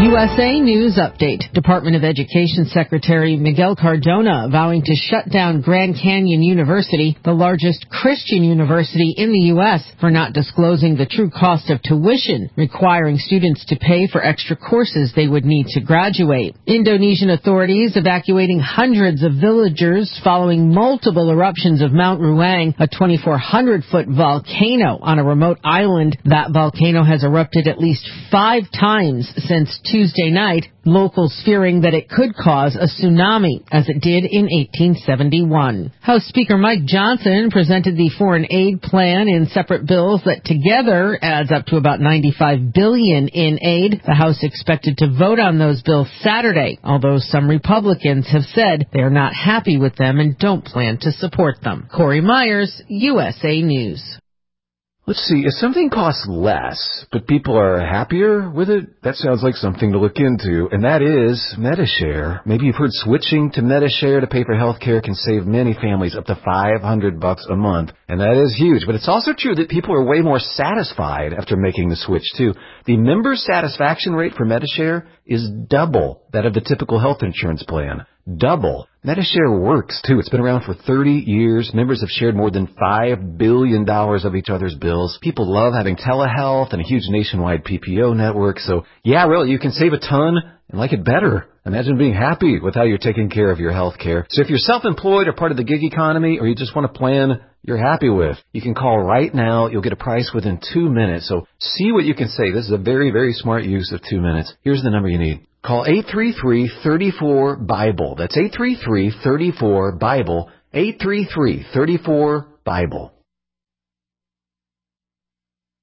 USA News Update. Department of Education Secretary Miguel Cardona vowing to shut down Grand Canyon University, the largest Christian university in the U.S., for not disclosing the true cost of tuition, requiring students to pay for extra courses they would need to graduate. Indonesian authorities evacuating hundreds of villagers following multiple eruptions of Mount Ruang, a 2,400-foot volcano on a remote island. That volcano has erupted at least 5 times since Tuesday night, locals fearing that it could cause a tsunami, as it did in 1871. House Speaker Mike Johnson presented the foreign aid plan in separate bills that together adds up to about $95 billion in aid. The House expected to vote on those bills Saturday, although some Republicans have said they are not happy with them and don't plan to support them. Corey Myers, USA News. Let's see, if something costs less, but people are happier with it, that sounds like something to look into, and that is Medi-Share. Maybe you've heard switching to Medi-Share to pay for health care can save many families up to $500 a month, and that is huge. But it's also true that people are way more satisfied after making the switch, too. The member satisfaction rate for Medi-Share is double that of the typical health insurance plan. Double. Medi-Share works, too. It's been around for 30 years. Members have shared more than $5 billion of each other's bills. People love having telehealth and a huge nationwide PPO network. So, yeah, really, you can save a ton and like it better. Imagine being happy with how you're taking care of your health care. So if you're self-employed or part of the gig economy, or you just want a plan you're happy with, you can call right now. You'll get a price within 2 minutes. So see what you can save. This is a very, very smart use of 2 minutes. Here's the number you need. Call 833-34-BIBLE. That's 833-34-BIBLE. 833-34-BIBLE.